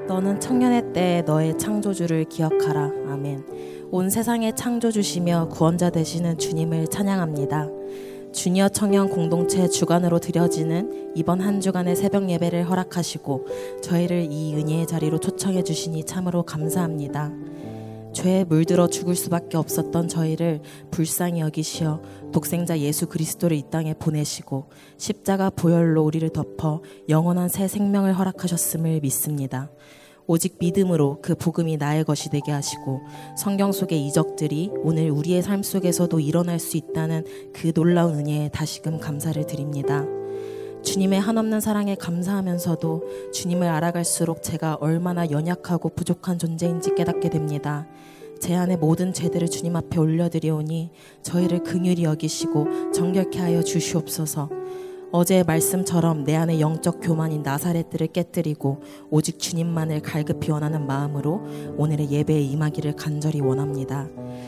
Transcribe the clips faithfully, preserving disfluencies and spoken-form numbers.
너는 청년의 때에 너의 창조주를 기억하라. 아멘. 온 세상의 창조주시며 구원자 되시는 주님을 찬양합니다. 주니어 청년 공동체 주간으로 드려지는 이번 한 주간의 새벽 예배를 허락하시고 저희를 이 은혜의 자리로 초청해 주시니 참으로 감사합니다. 죄에 물들어 죽을 수밖에 없었던 저희를 불쌍히 여기시어 독생자 예수 그리스도를 이 땅에 보내시고 십자가 보혈로 우리를 덮어 영원한 새 생명을 허락하셨음을 믿습니다. 오직 믿음으로 그 복음이 나의 것이 되게 하시고 성경 속의 이적들이 오늘 우리의 삶 속에서도 일어날 수 있다는 그 놀라운 은혜에 다시금 감사를 드립니다. 주님의 한없는 사랑에 감사하면서도 주님을 알아갈수록 제가 얼마나 연약하고 부족한 존재인지 깨닫게 됩니다. 제 안의 모든 죄들을 주님 앞에 올려드리오니 저희를 긍휼히 여기시고 정결케 하여 주시옵소서. 어제의 말씀처럼 내 안의 영적 교만인 나사렛들을 깨뜨리고 오직 주님만을 갈급히 원하는 마음으로 오늘의 예배에 임하기를 간절히 원합니다.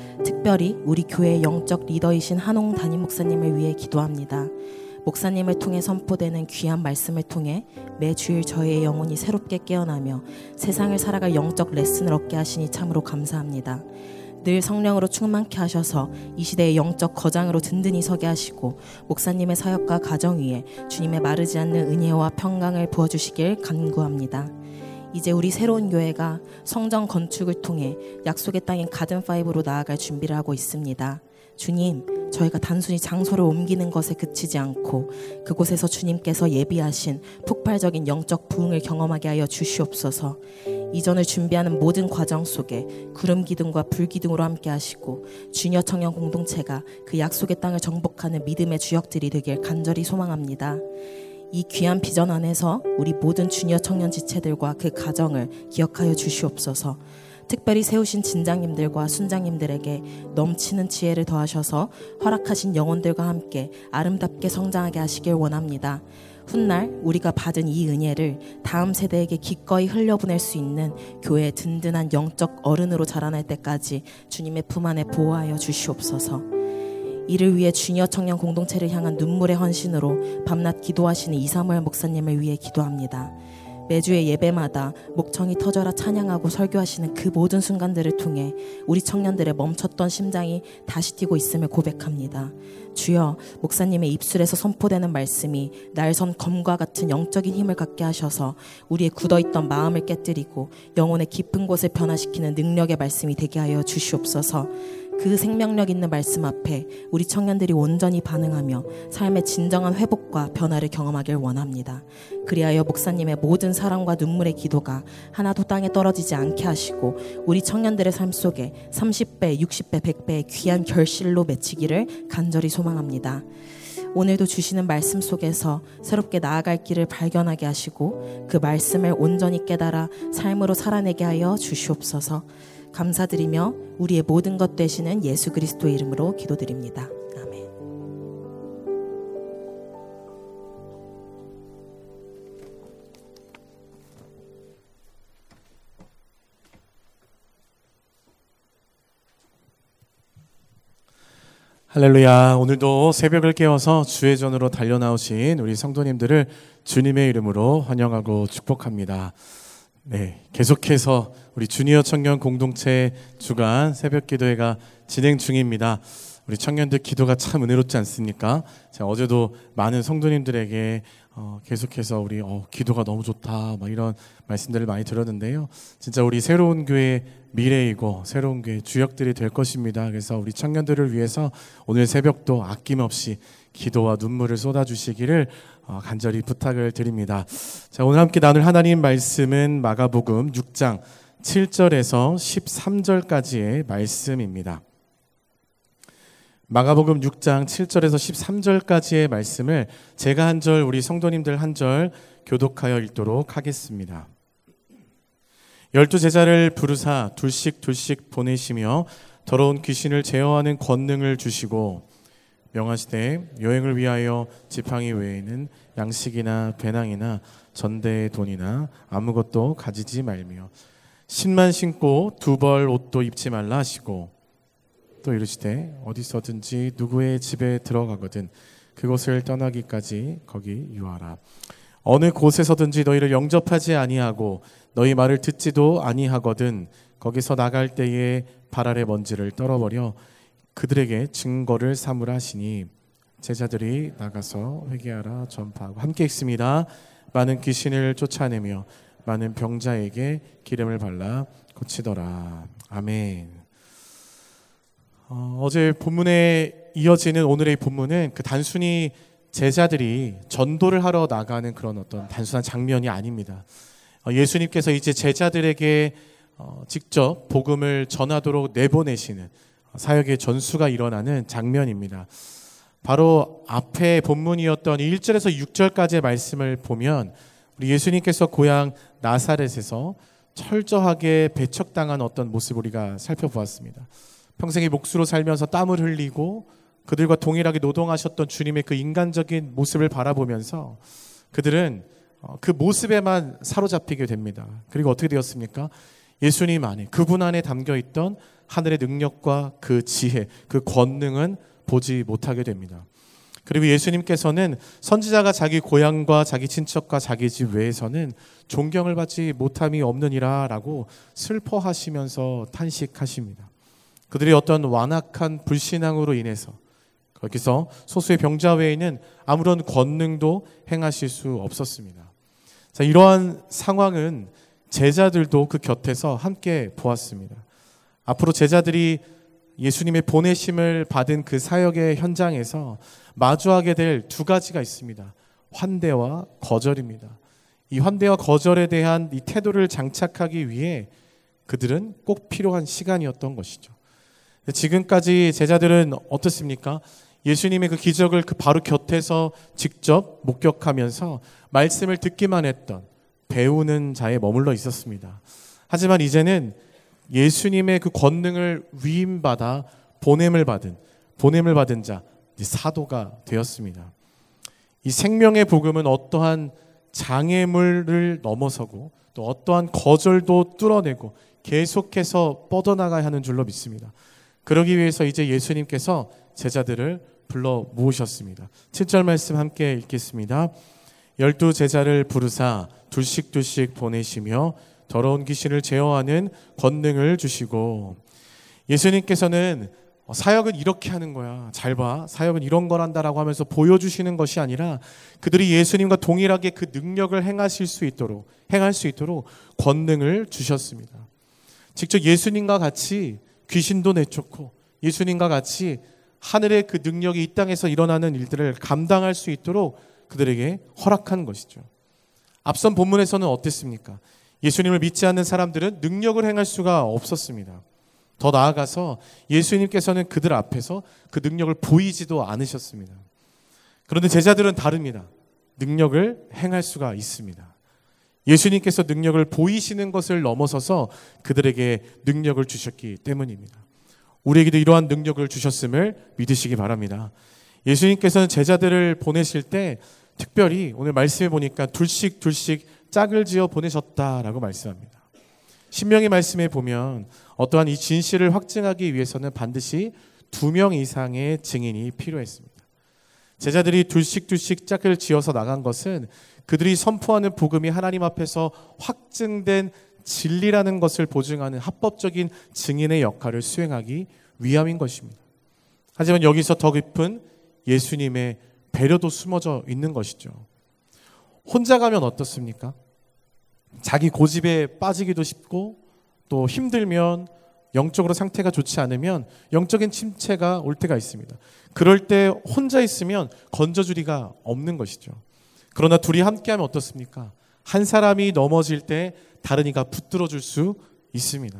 특별히 우리 교회의 영적 리더이신 한홍 담임 목사님을 위해 기도합니다. 목사님을 통해 선포되는 귀한 말씀을 통해 매주일 저희의 영혼이 새롭게 깨어나며 세상을 살아갈 영적 레슨을 얻게 하시니 참으로 감사합니다. 늘 성령으로 충만케 하셔서 이 시대의 영적 거장으로 든든히 서게 하시고 목사님의 사역과 가정 위에 주님의 마르지 않는 은혜와 평강을 부어주시길 간구합니다. 이제 우리 새로운 교회가 성전 건축을 통해 약속의 땅인 가든파이브로 나아갈 준비를 하고 있습니다. 주님, 저희가 단순히 장소를 옮기는 것에 그치지 않고 그곳에서 주님께서 예비하신 폭발적인 영적 부흥을 경험하게 하여 주시옵소서. 이전을 준비하는 모든 과정 속에 구름 기둥과 불 기둥으로 함께 하시고 주니어 청년 공동체가 그 약속의 땅을 정복하는 믿음의 주역들이 되길 간절히 소망합니다. 이 귀한 비전 안에서 우리 모든 주니어 청년 지체들과 그 가정을 기억하여 주시옵소서. 특별히 세우신 진장님들과 순장님들에게 넘치는 지혜를 더하셔서 허락하신 영혼들과 함께 아름답게 성장하게 하시길 원합니다. 훗날 우리가 받은 이 은혜를 다음 세대에게 기꺼이 흘려보낼 수 있는 교회의 든든한 영적 어른으로 자라날 때까지 주님의 품 안에 보호하여 주시옵소서. 이를 위해 주니어 청년 공동체를 향한 눈물의 헌신으로 밤낮 기도하시는 이사무엘 목사님을 위해 기도합니다. 매주의 예배마다 목청이 터져라 찬양하고 설교하시는 그 모든 순간들을 통해 우리 청년들의 멈췄던 심장이 다시 뛰고 있음을 고백합니다. 주여, 목사님의 입술에서 선포되는 말씀이 날선 검과 같은 영적인 힘을 갖게 하셔서 우리의 굳어있던 마음을 깨뜨리고 영혼의 깊은 곳을 변화시키는 능력의 말씀이 되게 하여 주시옵소서. 그 생명력 있는 말씀 앞에 우리 청년들이 온전히 반응하며 삶의 진정한 회복과 변화를 경험하길 원합니다. 그리하여 목사님의 모든 사랑과 눈물의 기도가 하나도 땅에 떨어지지 않게 하시고 우리 청년들의 삶 속에 삼십 배, 육십 배, 백 배의 귀한 결실로 맺히기를 간절히 소망합니다. 오늘도 주시는 말씀 속에서 새롭게 나아갈 길을 발견하게 하시고 그 말씀을 온전히 깨달아 삶으로 살아내게 하여 주시옵소서. 감사드리며 우리의 모든 것 되시는 예수 그리스도의 이름으로 기도드립니다. 아멘. 할렐루야. 오늘도 새벽을 깨워서 주의 전으로 달려나오신 우리 성도님들을 주님의 이름으로 환영하고 축복합니다. 네, 계속해서 우리 주니어 청년 공동체 주간 새벽 기도회가 진행 중입니다. 우리 청년들 기도가 참 은혜롭지 않습니까? 제가 어제도 많은 성도님들에게 어, 계속해서 우리 어, 기도가 너무 좋다 막 이런 말씀들을 많이 들었는데요. 진짜 우리 새로운 교회의 미래이고 새로운 교회의 주역들이 될 것입니다. 그래서 우리 청년들을 위해서 오늘 새벽도 아낌없이 기도와 눈물을 쏟아주시기를 어, 간절히 부탁을 드립니다. 자, 오늘 함께 나눌 하나님 말씀은 마가복음 육 장 칠 절에서 십삼 절까지의 말씀입니다. 마가복음 육 장 칠 절에서 십삼 절까지의 말씀을 제가 한 절, 우리 성도님들 한 절 교독하여 읽도록 하겠습니다. 열두 제자를 부르사 둘씩 둘씩 보내시며 더러운 귀신을 제어하는 권능을 주시고 명하시되 여행을 위하여 지팡이 외에는 양식이나 배낭이나 전대의 돈이나 아무것도 가지지 말며 신만 신고 두 벌 옷도 입지 말라 하시고 또 이르시되 어디서든지 누구의 집에 들어가거든 그곳을 떠나기까지 거기 유하라. 어느 곳에서든지 너희를 영접하지 아니하고 너희 말을 듣지도 아니하거든 거기서 나갈 때에 발 아래 먼지를 떨어버려 그들에게 증거를 삼으라 하시니 제자들이 나가서 회개하라 전파하고 함께 읽습니다. 많은 귀신을 쫓아내며 많은 병자에게 기름을 발라 고치더라. 아멘. 어, 어제 본문에 이어지는 오늘의 본문은 그 단순히 제자들이 전도를 하러 나가는 그런 어떤 단순한 장면이 아닙니다. 어, 예수님께서 이제 제자들에게 어, 직접 복음을 전하도록 내보내시는 사역의 전수가 일어나는 장면입니다. 바로 앞에 본문이었던 일 절에서 육 절까지의 말씀을 보면 우리 예수님께서 고향 나사렛에서 철저하게 배척당한 어떤 모습을 우리가 살펴보았습니다. 평생의 몫으로 살면서 땀을 흘리고 그들과 동일하게 노동하셨던 주님의 그 인간적인 모습을 바라보면서 그들은 그 모습에만 사로잡히게 됩니다. 그리고 어떻게 되었습니까? 예수님 안에, 그분 안에 담겨있던 하늘의 능력과 그 지혜, 그 권능은 보지 못하게 됩니다. 그리고 예수님께서는 선지자가 자기 고향과 자기 친척과 자기 집 외에서는 존경을 받지 못함이 없느니라 라고 슬퍼하시면서 탄식하십니다. 그들의 어떤 완악한 불신앙으로 인해서 거기서 소수의 병자 외에는 아무런 권능도 행하실 수 없었습니다. 자, 이러한 상황은 제자들도 그 곁에서 함께 보았습니다. 앞으로 제자들이 예수님의 보내심을 받은 그 사역의 현장에서 마주하게 될 두 가지가 있습니다. 환대와 거절입니다. 이 환대와 거절에 대한 이 태도를 장착하기 위해 그들은 꼭 필요한 시간이었던 것이죠. 지금까지 제자들은 어떻습니까? 예수님의 그 기적을 그 바로 곁에서 직접 목격하면서 말씀을 듣기만 했던 배우는 자에 머물러 있었습니다. 하지만 이제는 예수님의 그 권능을 위임받아 보냄을 받은 보냄을 받은 자 사도가 되었습니다. 이 생명의 복음은 어떠한 장애물을 넘어서고 또 어떠한 거절도 뚫어내고 계속해서 뻗어나가야 하는 줄로 믿습니다. 그러기 위해서 이제 예수님께서 제자들을 불러 모으셨습니다. 칠 절 말씀 함께 읽겠습니다. 열두 제자를 부르사 둘씩 둘씩 보내시며 더러운 귀신을 제어하는 권능을 주시고, 예수님께서는 사역은 이렇게 하는 거야, 잘 봐, 사역은 이런 거란다라고 하면서 보여주시는 것이 아니라 그들이 예수님과 동일하게 그 능력을 행하실 수 있도록 행할 수 있도록 권능을 주셨습니다. 직접 예수님과 같이 귀신도 내쫓고 예수님과 같이 하늘의 그 능력이 이 땅에서 일어나는 일들을 감당할 수 있도록 그들에게 허락한 것이죠. 앞선 본문에서는 어땠습니까? 예수님을 믿지 않는 사람들은 능력을 행할 수가 없었습니다. 더 나아가서 예수님께서는 그들 앞에서 그 능력을 보이지도 않으셨습니다. 그런데 제자들은 다릅니다. 능력을 행할 수가 있습니다. 예수님께서 능력을 보이시는 것을 넘어서서 그들에게 능력을 주셨기 때문입니다. 우리에게도 이러한 능력을 주셨음을 믿으시기 바랍니다. 예수님께서는 제자들을 보내실 때 특별히 오늘 말씀해 보니까 둘씩 둘씩 짝을 지어 보내셨다라고 말씀합니다. 신명의 말씀에 보면 어떠한 이 진실을 확증하기 위해서는 반드시 두 명 이상의 증인이 필요했습니다. 제자들이 둘씩 둘씩 짝을 지어서 나간 것은 그들이 선포하는 복음이 하나님 앞에서 확증된 진리라는 것을 보증하는 합법적인 증인의 역할을 수행하기 위함인 것입니다. 하지만 여기서 더 깊은 예수님의 배려도 숨어져 있는 것이죠. 혼자 가면 어떻습니까? 자기 고집에 빠지기도 쉽고 또 힘들면 영적으로 상태가 좋지 않으면 영적인 침체가 올 때가 있습니다. 그럴 때 혼자 있으면 건져주리가 없는 것이죠. 그러나 둘이 함께하면 어떻습니까? 한 사람이 넘어질 때 다른 이가 붙들어 줄 수 있습니다.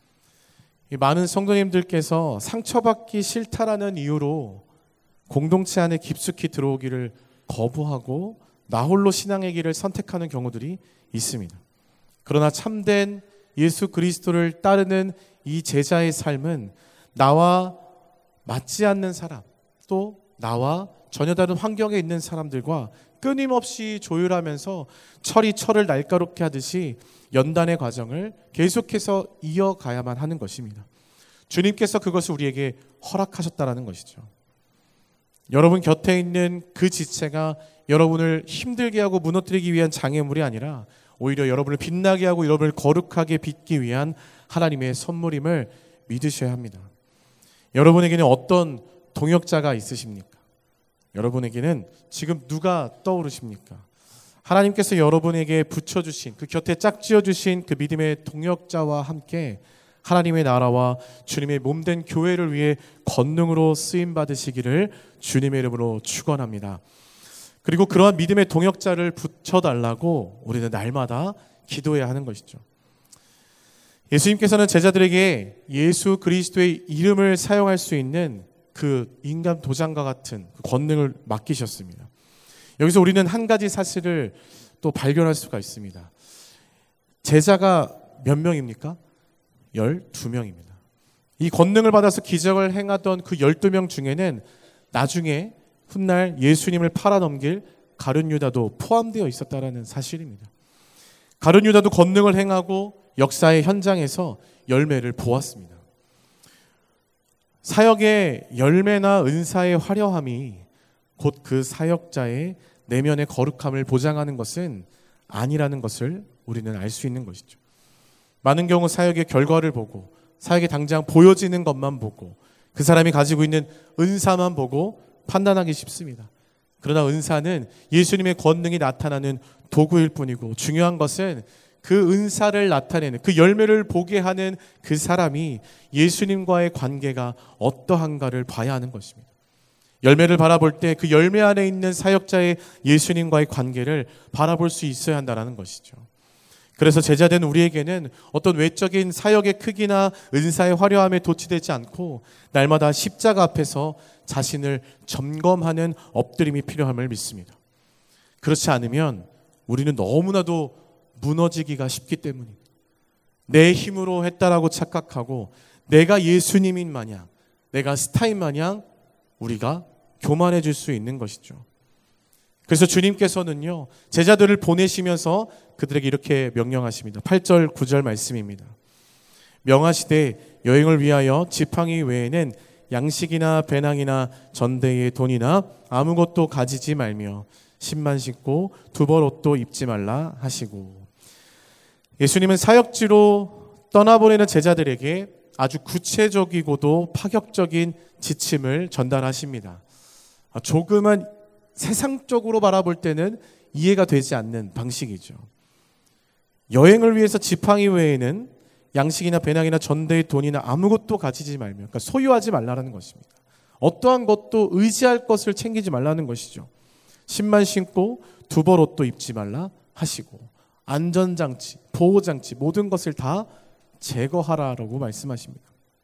많은 성도님들께서 상처받기 싫다라는 이유로 공동체 안에 깊숙이 들어오기를 거부하고 나 홀로 신앙의 길을 선택하는 경우들이 있습니다. 그러나 참된 예수 그리스도를 따르는 이 제자의 삶은 나와 맞지 않는 사람, 또 나와 전혀 다른 환경에 있는 사람들과 끊임없이 조율하면서 철이 철을 날카롭게 하듯이 연단의 과정을 계속해서 이어가야만 하는 것입니다. 주님께서 그것을 우리에게 허락하셨다라는 것이죠. 여러분 곁에 있는 그 지체가 여러분을 힘들게 하고 무너뜨리기 위한 장애물이 아니라 오히려 여러분을 빛나게 하고 여러분을 거룩하게 빚기 위한 하나님의 선물임을 믿으셔야 합니다. 여러분에게는 어떤 동역자가 있으십니까? 여러분에게는 지금 누가 떠오르십니까? 하나님께서 여러분에게 붙여주신, 그 곁에 짝지어주신 그 믿음의 동역자와 함께 하나님의 나라와 주님의 몸된 교회를 위해 권능으로 쓰임받으시기를 주님의 이름으로 축원합니다. 그리고 그러한 믿음의 동역자를 붙여달라고 우리는 날마다 기도해야 하는 것이죠. 예수님께서는 제자들에게 예수 그리스도의 이름을 사용할 수 있는 그 인간 도장과 같은 그 권능을 맡기셨습니다. 여기서 우리는 한 가지 사실을 또 발견할 수가 있습니다. 제자가 몇 명입니까? 열두 명입니다. 이 권능을 받아서 기적을 행하던 그 열두 명 중에는 나중에 훗날 예수님을 팔아넘길 가룟 유다도 포함되어 있었다는 사실입니다. 가룟 유다도 권능을 행하고 역사의 현장에서 열매를 보았습니다. 사역의 열매나 은사의 화려함이 곧 그 사역자의 내면의 거룩함을 보장하는 것은 아니라는 것을 우리는 알 수 있는 것이죠. 많은 경우 사역의 결과를 보고 사역에 당장 보여지는 것만 보고 그 사람이 가지고 있는 은사만 보고 판단하기 쉽습니다. 그러나 은사는 예수님의 권능이 나타나는 도구일 뿐이고 중요한 것은 그 은사를 나타내는 그 열매를 보게 하는 그 사람이 예수님과의 관계가 어떠한가를 봐야 하는 것입니다. 열매를 바라볼 때 그 열매 안에 있는 사역자의 예수님과의 관계를 바라볼 수 있어야 한다는 것이죠. 그래서 제자된 우리에게는 어떤 외적인 사역의 크기나 은사의 화려함에 도취되지 않고 날마다 십자가 앞에서 자신을 점검하는 엎드림이 필요함을 믿습니다. 그렇지 않으면 우리는 너무나도 무너지기가 쉽기 때문입니다. 내 힘으로 했다라고 착각하고 내가 예수님인 마냥, 내가 스타인 마냥 우리가 교만해질 수 있는 것이죠. 그래서 주님께서는요, 제자들을 보내시면서 그들에게 이렇게 명령하십니다. 팔 절, 구 절 말씀입니다. 명하시되 여행을 위하여 지팡이 외에는 양식이나 배낭이나 전대의 돈이나 아무것도 가지지 말며 신만 신고 두 벌 옷도 입지 말라 하시고, 예수님은 사역지로 떠나보내는 제자들에게 아주 구체적이고도 파격적인 지침을 전달하십니다. 조금은 세상적으로 바라볼 때는 이해가 되지 않는 방식이죠. 여행을 위해서 지팡이 외에는 양식이나 배낭이나 전대의 돈이나 아무것도 가지지 말며, 그러니까 소유하지 말라는 것입니다. 어떠한 것도 의지할 것을 챙기지 말라는 것이죠. 신만 신고 두 벌 옷도 입지 말라 하시고, 안전장치, 보호장치 모든 것을 다 제거하라라고 말씀하십니다.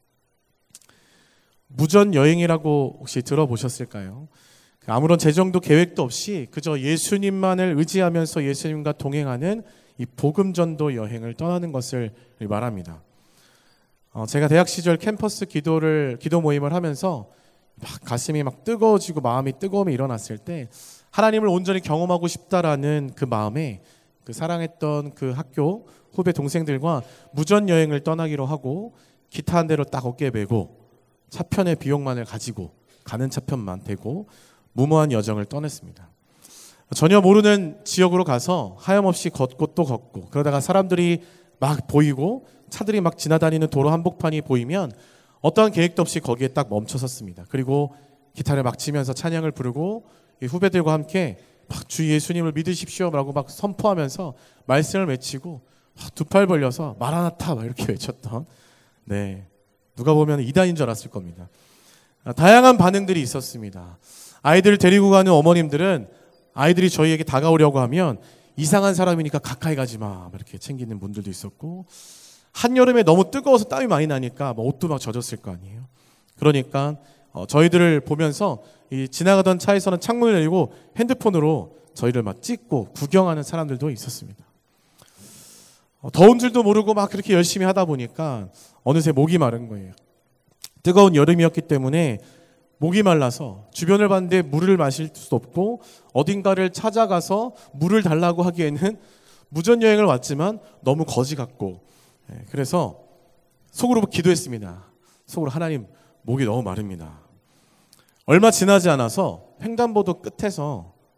무전 여행이라고 혹시 들어보셨을까요? 아무런 재정도 계획도 없이 그저 예수님만을 의지하면서 예수님과 동행하는 이 복음전도 여행을 떠나는 것을 말합니다. 어, 제가 대학 시절 캠퍼스 기도를 기도 모임을 하면서 막 가슴이 막 뜨거워지고 마음이 뜨거움이 일어났을 때 하나님을 온전히 경험하고 싶다라는 그 마음에 그 사랑했던 그 학교 후배 동생들과 무전 여행을 떠나기로 하고 기타 한 대로 딱 어깨에 메고 차편의 비용만을 가지고 가는 차편만 대고 무모한 여정을 떠났습니다. 전혀 모르는 지역으로 가서 하염없이 걷고 또 걷고, 그러다가 사람들이 막 보이고 차들이 막 지나다니는 도로 한복판이 보이면 어떠한 계획도 없이 거기에 딱 멈춰섰습니다. 그리고 기타를 막 치면서 찬양을 부르고 이 후배들과 함께 막 주 예수님을 믿으십시오라고 막 선포하면서 말씀을 외치고 두 팔 벌려서 마라나타 막 이렇게 외쳤던, 네, 누가 보면 이단인 줄 알았을 겁니다. 다양한 반응들이 있었습니다. 아이들을 데리고 가는 어머님들은 아이들이 저희에게 다가오려고 하면 이상한 사람이니까 가까이 가지 마 이렇게 챙기는 분들도 있었고, 한여름에 너무 뜨거워서 땀이 많이 나니까 뭐 옷도 막 젖었을 거 아니에요. 그러니까 어, 저희들을 보면서 이 지나가던 차에서는 창문을 열고 핸드폰으로 저희를 막 찍고 구경하는 사람들도 있었습니다. 어, 더운 줄도 모르고 막 그렇게 열심히 하다 보니까 어느새 목이 마른 거예요. 뜨거운 여름이었기 때문에 목이 말라서 주변을 봤는데 물을 마실 수도 없고 어딘가를 찾아가서 물을 달라고 하기에는 무전여행을 왔지만 너무 거지 같고, 그래서 속으로 기도했습니다. 속으로, 하나님, 목이 너무 마릅니다. 얼마 지나지 않아서 횡단보도 끝에서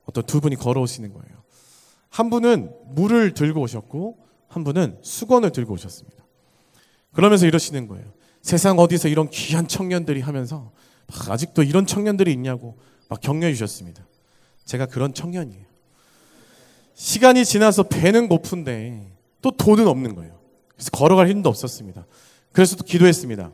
어떤 두 분이 걸어오시는 거예요. 한 분은 물을 들고 오셨고 한 분은 수건을 들고 오셨습니다. 그러면서 이러시는 거예요. 세상 어디서 이런 귀한 청년들이 하면서 막 아직도 이런 청년들이 있냐고 막 격려해 주셨습니다. 제가 그런 청년이에요. 시간이 지나서 배는 고픈데 또 돈은 없는 거예요. 그래서 걸어갈 힘도 없었습니다. 그래서 또 기도했습니다.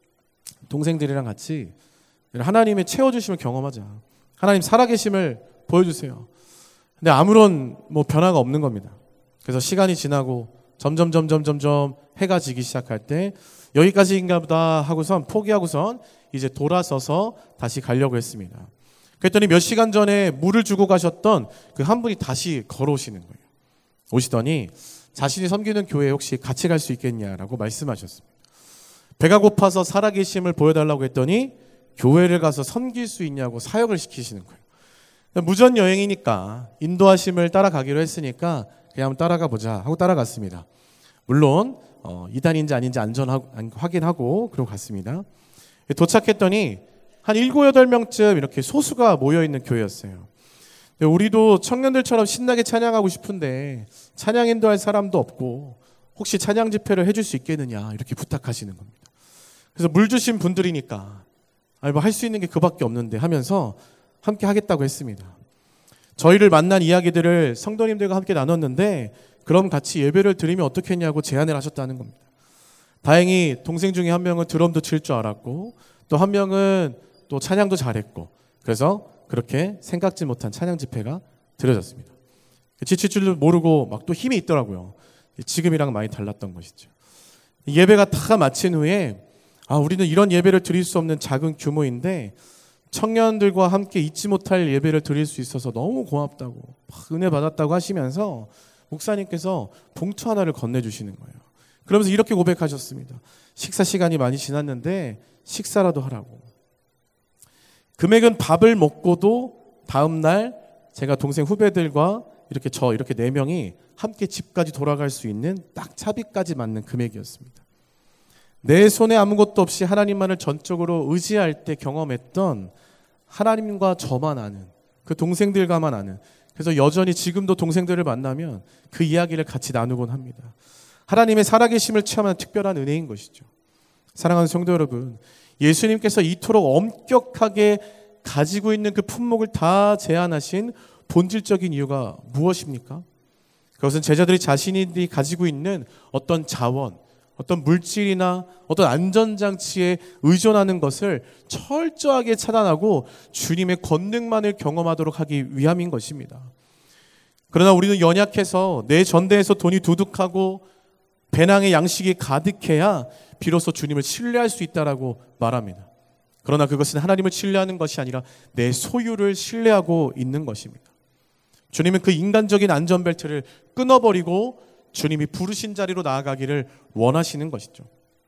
동생들이랑 같이 하나님의 채워주심을 경험하자. 하나님 살아계심을 보여주세요. 근데 아무런 뭐 변화가 없는 겁니다. 그래서 시간이 지나고 점점 점점 점점 해가 지기 시작할 때 여기까지인가 보다 하고선 포기하고선 이제 돌아서서 다시 가려고 했습니다. 그랬더니 몇 시간 전에 물을 주고 가셨던 그 한 분이 다시 걸어오시는 거예요. 오시더니 자신이 섬기는 교회에 혹시 같이 갈 수 있겠냐라고 말씀하셨습니다. 배가 고파서 살아계심을 보여달라고 했더니 교회를 가서 섬길 수 있냐고 사역을 시키시는 거예요. 무전 여행이니까 인도하심을 따라가기로 했으니까 그냥 한번 따라가 보자 하고 따라갔습니다. 물론 어, 이단인지 아닌지 안전 확인하고 그러고 갔습니다. 도착했더니 한 일곱, 여덟 명쯤 이렇게 소수가 모여있는 교회였어요. 우리도 청년들처럼 신나게 찬양하고 싶은데 찬양 인도할 사람도 없고 혹시 찬양 집회를 해줄 수 있겠느냐 이렇게 부탁하시는 겁니다. 그래서 물 주신 분들이니까 아니 뭐 할 수 있는 게 그밖에 없는데 하면서 함께 하겠다고 했습니다. 저희를 만난 이야기들을 성도님들과 함께 나눴는데 그럼 같이 예배를 드리면 어떻겠냐고 제안을 하셨다는 겁니다. 다행히 동생 중에 한 명은 드럼도 칠 줄 알았고 또 한 명은 또 찬양도 잘했고 그래서 그렇게 생각지 못한 찬양 집회가 드려졌습니다. 지칠 줄도 모르고 막 또 힘이 있더라고요. 지금이랑 많이 달랐던 것이죠. 예배가 다 마친 후에 아 우리는 이런 예배를 드릴 수 없는 작은 규모인데 청년들과 함께 잊지 못할 예배를 드릴 수 있어서 너무 고맙다고 막 은혜 받았다고 하시면서 목사님께서 봉투 하나를 건네주시는 거예요. 그러면서 이렇게 고백하셨습니다. 식사 시간이 많이 지났는데 식사라도 하라고. 금액은 밥을 먹고도 다음 날 제가 동생 후배들과 이렇게 저 이렇게 네 명이 함께 집까지 돌아갈 수 있는 딱 차비까지 맞는 금액이었습니다. 내 손에 아무것도 없이 하나님만을 전적으로 의지할 때 경험했던 하나님과 저만 아는 그 동생들과만 아는 그래서 여전히 지금도 동생들을 만나면 그 이야기를 같이 나누곤 합니다. 하나님의 살아계심을 체험하는 특별한 은혜인 것이죠. 사랑하는 성도 여러분, 예수님께서 이토록 엄격하게 가지고 있는 그 품목을 다 제한하신 본질적인 이유가 무엇입니까? 그것은 제자들이 자신이 가지고 있는 어떤 자원, 어떤 물질이나 어떤 안전장치에 의존하는 것을 철저하게 차단하고 주님의 권능만을 경험하도록 하기 위함인 것입니다. 그러나 우리는 연약해서 내 전대에서 돈이 두둑하고 배낭에 양식이 가득해야 비로소 주님을 신뢰할 수 있다라고 말합니다. 그러나 그것은 하나님을 신뢰하는 것이 아니라 내 소유를 신뢰하고 있는 것입니다. 주님은 그 인간적인 안전벨트를 끊어버리고 주님이 부르신 자리로 나아가기를 원하시는 것이죠.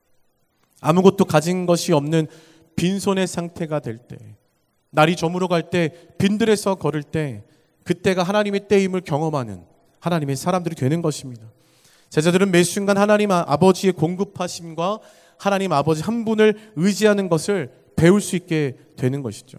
아무것도 가진 것이 없는 빈손의 상태가 될 때, 날이 저물어갈 때, 빈들에서 걸을 때, 그때가 하나님의 때임을 경험하는 하나님의 사람들이 되는 것입니다. 제자들은 매 순간 하나님 아버지의 공급하심과 하나님 아버지 한 분을 의지하는 것을 배울 수 있게 되는 것이죠.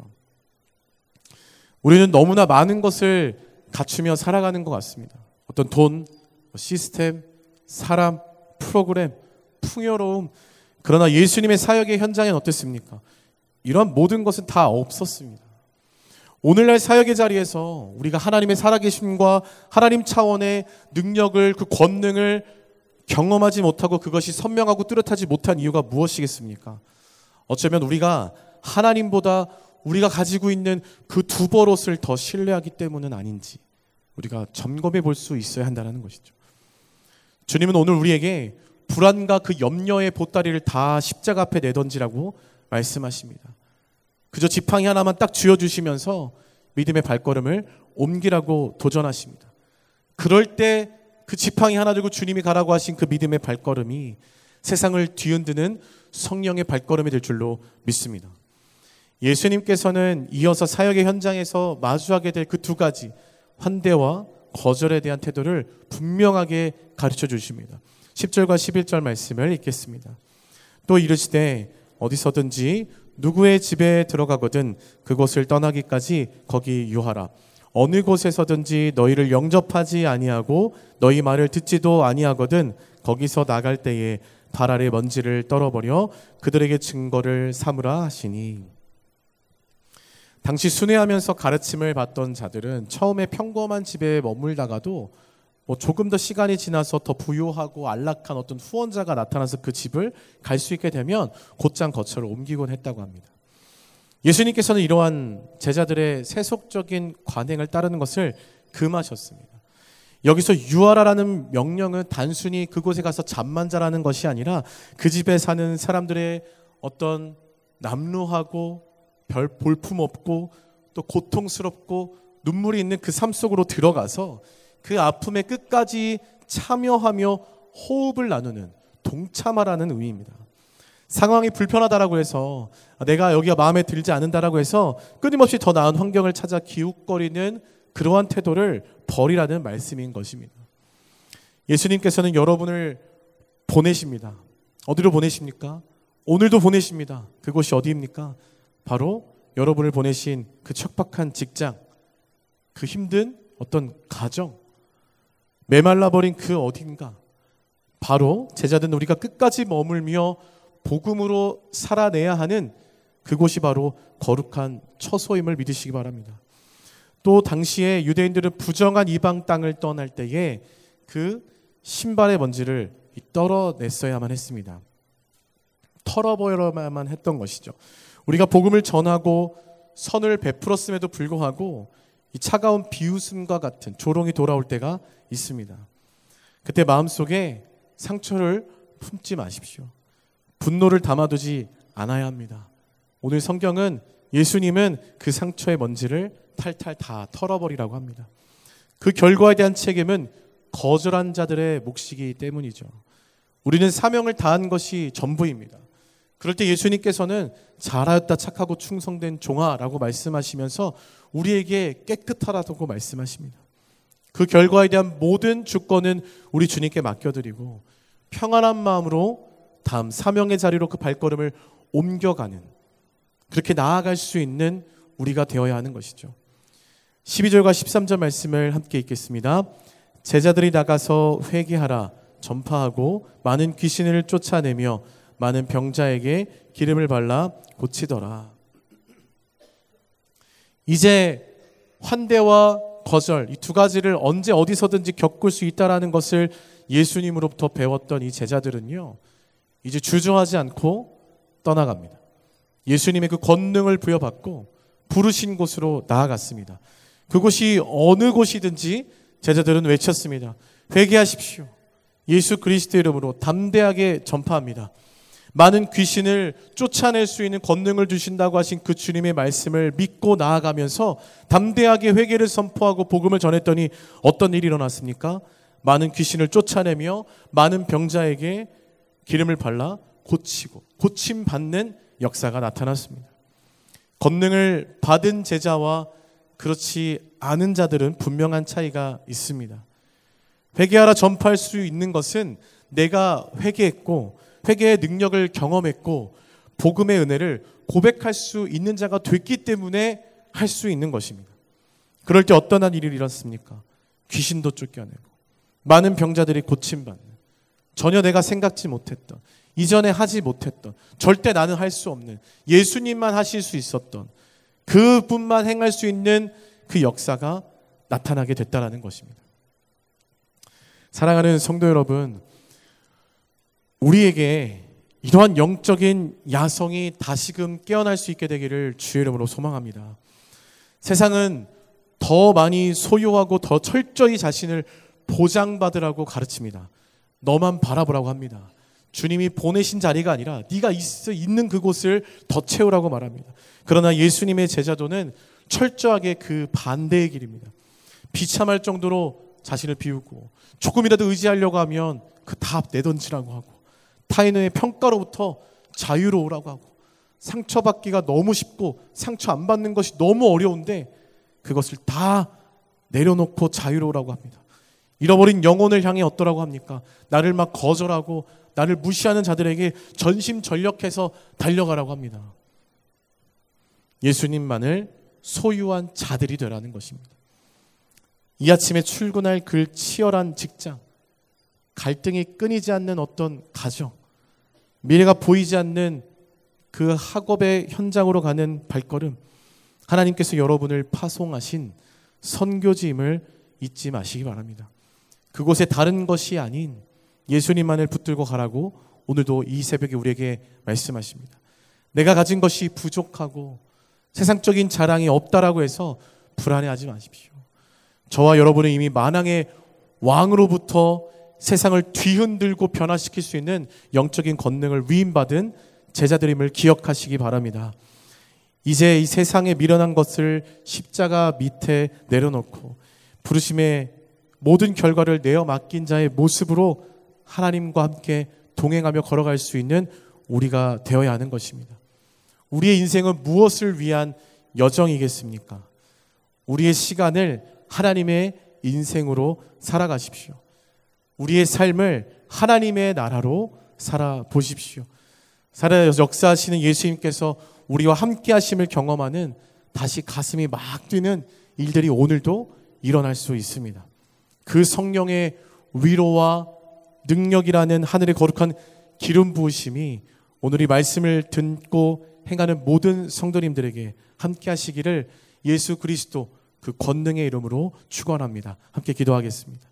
우리는 너무나 많은 것을 갖추며 살아가는 것 같습니다. 어떤 돈, 시스템, 사람, 프로그램, 풍요로움. 그러나 예수님의 사역의 현장엔 어땠습니까? 이런 모든 것은 다 없었습니다. 오늘날 사역의 자리에서 우리가 하나님의 살아계심과 하나님 차원의 능력을, 그 권능을 경험하지 못하고 그것이 선명하고 뚜렷하지 못한 이유가 무엇이겠습니까? 어쩌면 우리가 하나님보다 우리가 가지고 있는 그 두 버릇을 더 신뢰하기 때문은 아닌지 우리가 점검해 볼 수 있어야 한다는 것이죠. 주님은 오늘 우리에게 불안과 그 염려의 보따리를 다 십자가 앞에 내던지라고 말씀하십니다. 그저 지팡이 하나만 딱 쥐어주시면서 믿음의 발걸음을 옮기라고 도전하십니다. 그럴 때 그 지팡이 하나 들고 주님이 가라고 하신 그 믿음의 발걸음이 세상을 뒤흔드는 성령의 발걸음이 될 줄로 믿습니다. 예수님께서는 이어서 사역의 현장에서 마주하게 될 그 두 가지 환대와 거절에 대한 태도를 분명하게 가르쳐 주십니다. 십 절과 십일 절 말씀을 읽겠습니다. 또 이르시되 어디서든지 누구의 집에 들어가거든 그곳을 떠나기까지 거기 유하라. 어느 곳에서든지 너희를 영접하지 아니하고 너희 말을 듣지도 아니하거든 거기서 나갈 때에 발 아래 먼지를 떨어버려 그들에게 증거를 삼으라 하시니. 당시 순회하면서 가르침을 받던 자들은 처음에 평범한 집에 머물다가도 뭐 조금 더 시간이 지나서 더 부유하고 안락한 어떤 후원자가 나타나서 그 집을 갈 수 있게 되면 곧장 거처를 옮기곤 했다고 합니다. 예수님께서는 이러한 제자들의 세속적인 관행을 따르는 것을 금하셨습니다. 여기서 유하라라는 명령은 단순히 그곳에 가서 잠만 자라는 것이 아니라 그 집에 사는 사람들의 어떤 남루하고 별 볼품없고 또 고통스럽고 눈물이 있는 그 삶 속으로 들어가서 그 아픔의 끝까지 참여하며 호흡을 나누는, 동참하라는 의미입니다. 상황이 불편하다라고 해서 내가 여기가 마음에 들지 않는다라고 해서 끊임없이 더 나은 환경을 찾아 기웃거리는 그러한 태도를 버리라는 말씀인 것입니다. 예수님께서는 여러분을 보내십니다. 어디로 보내십니까? 오늘도 보내십니다. 그곳이 어디입니까? 바로 여러분을 보내신 그 척박한 직장, 그 힘든 어떤 가정, 메말라버린 그 어딘가, 바로 제자든 우리가 끝까지 머물며 복음으로 살아내야 하는 그곳이 바로 거룩한 처소임을 믿으시기 바랍니다. 또 당시에 유대인들은 부정한 이방 땅을 떠날 때에 그 신발의 먼지를 떨어냈어야만 했습니다. 털어버려야만 했던 것이죠. 우리가 복음을 전하고 선을 베풀었음에도 불구하고 이 차가운 비웃음과 같은 조롱이 돌아올 때가 있습니다. 그때 마음속에 상처를 품지 마십시오. 분노를 담아두지 않아야 합니다. 오늘 성경은 예수님은 그 상처의 먼지를 탈탈 다 털어버리라고 합니다. 그 결과에 대한 책임은 거절한 자들의 몫이기 때문이죠. 우리는 사명을 다한 것이 전부입니다. 그럴 때 예수님께서는 잘하였다 착하고 충성된 종아라고 말씀하시면서 우리에게 깨끗하라고 말씀하십니다. 그 결과에 대한 모든 주권은 우리 주님께 맡겨드리고 평안한 마음으로 다음 사명의 자리로 그 발걸음을 옮겨가는, 그렇게 나아갈 수 있는 우리가 되어야 하는 것이죠. 십이 절과 십삼 절 말씀을 함께 읽겠습니다. 제자들이 나가서 회개하라 전파하고 많은 귀신을 쫓아내며 많은 병자에게 기름을 발라 고치더라. 이제 환대와 거절, 이 두 가지를 언제 어디서든지 겪을 수 있다는 것을 예수님으로부터 배웠던 이 제자들은요, 이제 주저하지 않고 떠나갑니다. 예수님의 그 권능을 부여받고 부르신 곳으로 나아갔습니다. 그곳이 어느 곳이든지 제자들은 외쳤습니다. 회개하십시오. 예수 그리스도의 이름으로 담대하게 전파합니다. 많은 귀신을 쫓아낼 수 있는 권능을 주신다고 하신 그 주님의 말씀을 믿고 나아가면서 담대하게 회개를 선포하고 복음을 전했더니 어떤 일이 일어났습니까? 많은 귀신을 쫓아내며 많은 병자에게 기름을 발라 고치고 고침받는 역사가 나타났습니다. 권능을 받은 제자와 그렇지 않은 자들은 분명한 차이가 있습니다. 회개하라 전파할 수 있는 것은 내가 회개했고 회개의 능력을 경험했고 복음의 은혜를 고백할 수 있는 자가 됐기 때문에 할 수 있는 것입니다. 그럴 때 어떤 한 일이 일어났습니까? 귀신도 쫓겨내고 많은 병자들이 고침받는, 전혀 내가 생각지 못했던, 이전에 하지 못했던, 절대 나는 할 수 없는, 예수님만 하실 수 있었던, 그분만 행할 수 있는 그 역사가 나타나게 됐다는 것입니다. 사랑하는 성도 여러분, 우리에게 이러한 영적인 야성이 다시금 깨어날 수 있게 되기를 주의 이름으로 소망합니다. 세상은 더 많이 소유하고 더 철저히 자신을 보장받으라고 가르칩니다. 너만 바라보라고 합니다. 주님이 보내신 자리가 아니라 네가 있는 그곳을 더 채우라고 말합니다. 그러나 예수님의 제자도는 철저하게 그 반대의 길입니다. 비참할 정도로 자신을 비우고 조금이라도 의지하려고 하면 그 다 내던지라고 하고 타인의 평가로부터 자유로우라고 하고 상처받기가 너무 쉽고 상처 안 받는 것이 너무 어려운데 그것을 다 내려놓고 자유로우라고 합니다. 잃어버린 영혼을 향해 어떠라고 합니까? 나를 막 거절하고 나를 무시하는 자들에게 전심전력해서 달려가라고 합니다. 예수님만을 소유한 자들이 되라는 것입니다. 이 아침에 출근할 그 치열한 직장, 갈등이 끊이지 않는 어떤 가정, 미래가 보이지 않는 그 학업의 현장으로 가는 발걸음, 하나님께서 여러분을 파송하신 선교지임을 잊지 마시기 바랍니다. 그곳에 다른 것이 아닌 예수님만을 붙들고 가라고 오늘도 이 새벽에 우리에게 말씀하십니다. 내가 가진 것이 부족하고 세상적인 자랑이 없다라고 해서 불안해하지 마십시오. 저와 여러분은 이미 만왕의 왕으로부터 세상을 뒤흔들고 변화시킬 수 있는 영적인 권능을 위임받은 제자들임을 기억하시기 바랍니다. 이제 이 세상에 미련한 것을 십자가 밑에 내려놓고 부르심의 모든 결과를 내어 맡긴 자의 모습으로 하나님과 함께 동행하며 걸어갈 수 있는 우리가 되어야 하는 것입니다. 우리의 인생은 무엇을 위한 여정이겠습니까? 우리의 시간을 하나님의 인생으로 살아가십시오. 우리의 삶을 하나님의 나라로 살아보십시오. 살아 역사하시는 예수님께서 우리와 함께 하심을 경험하는 다시 가슴이 막 뛰는 일들이 오늘도 일어날 수 있습니다. 그 성령의 위로와 능력이라는 하늘의 거룩한 기름 부으심이 오늘 이 말씀을 듣고 행하는 모든 성도님들에게 함께 하시기를 예수 그리스도 그 권능의 이름으로 축원합니다. 함께 기도하겠습니다.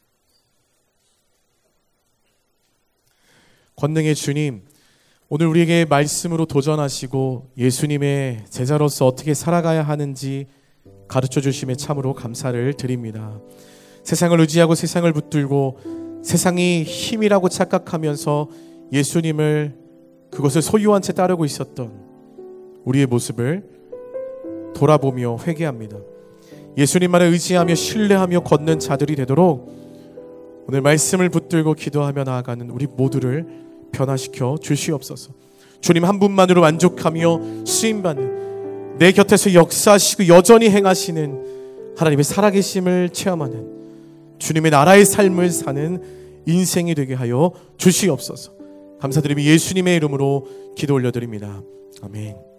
권능의 주님, 오늘 우리에게 말씀으로 도전하시고 예수님의 제자로서 어떻게 살아가야 하는지 가르쳐 주심에 참으로 감사를 드립니다. 세상을 의지하고 세상을 붙들고 세상이 힘이라고 착각하면서 예수님을 그것을 소유한 채 따르고 있었던 우리의 모습을 돌아보며 회개합니다. 예수님만을 의지하며 신뢰하며 걷는 자들이 되도록 오늘 말씀을 붙들고 기도하며 나아가는 우리 모두를 변화시켜 주시옵소서. 주님 한 분만으로 만족하며 쓰임받는, 내 곁에서 역사하시고 여전히 행하시는 하나님의 살아계심을 체험하는 주님의 나라의 삶을 사는 인생이 되게 하여 주시옵소서. 감사드리며 예수님의 이름으로 기도 올려드립니다. 아멘.